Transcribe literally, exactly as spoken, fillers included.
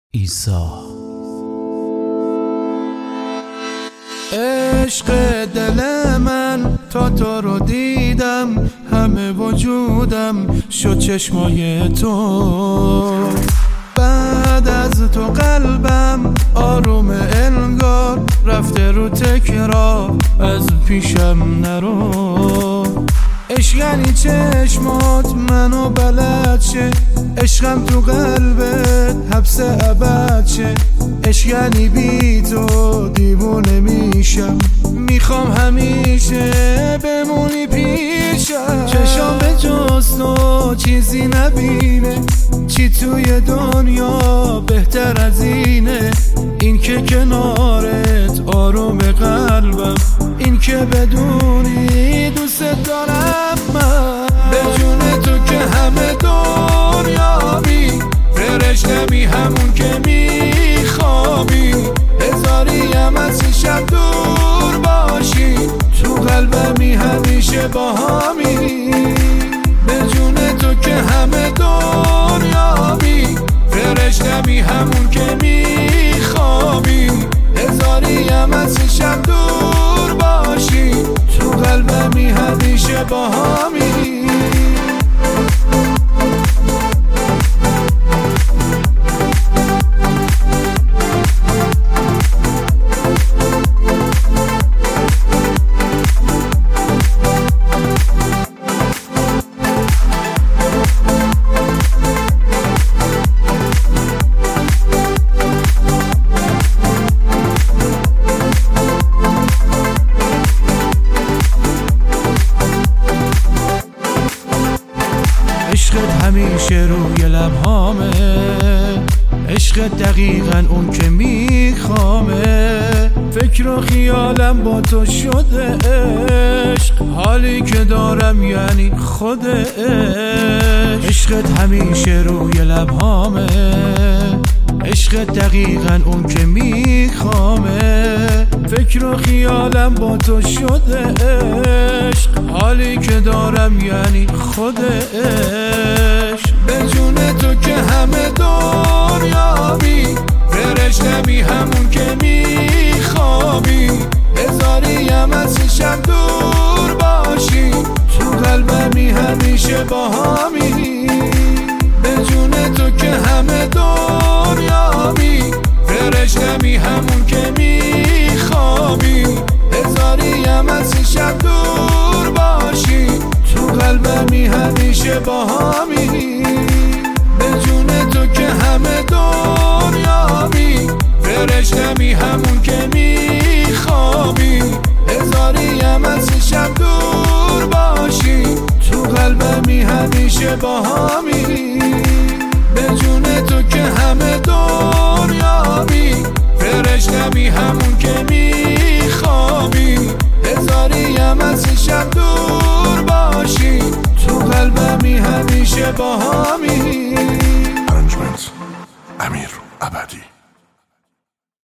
عیسی. عشق دل من تا تو رو دیدم، همه وجودم شد چشمای تو. بعد از تو قلبم آروم انگار رفته رو تکرار، از پیشم نرو. عشق یعنی چشمات منو بلد شه، عشقم تو قلبت حبس ابد شه. عشق یعنی بی تو دیوونه میشم، میخوام همیشه بمونی پیشم. چشام به جز تو چیزی نبینه، چی توی دنیا بهتر از اینه؟ این که کنارت آروم قلبم، این که بدونی دوست دارم من. به جون تو که همه دنیا بی فرشتمی، همون که میخوابی. هزاریم از شب دور باشی، تو قلبمی همیشه با همی. به جون تو که همه دنیا بی فرشتمی، همون که میخوابی. هزاریم از شب دور باشی، تو قلبمی همیشه با همی. عشقت همیشه روی لبهامه، عشقت دقیقا اون که میخوامه. فکر و خیالم با تو شده عشق، حالی که دارم یعنی خود عشق. عشقت همیشه روی لبهامه، عشقت دقیقا اون که میخوامه. فکر و خیالم با تو شده عشق، حالی که دارم یعنی خود عشق. به جون تو که همه دنیا بی فرشتمی، همون که میخوابی. هزاریم از شب دور باشی، تو قلبمی همیشه با همی. به جون تو که همه دنیا بی فرشتمی، همون که میخوابی. هزاریم از شب دور باشی، تو قلبمی همیشه با همی. به جون تو که همه دنیا بی فرشتمی، همون که میخوابی. هزاریم از شب دور باشی، تو قلبمی همیشه با همی. به جون تو که همه دنیا بی فرشتمی، همون که میخوابی. هزاریم از شب دور باشی، تو قلبمی همیشه با همی. Arrangements امیر ابدی.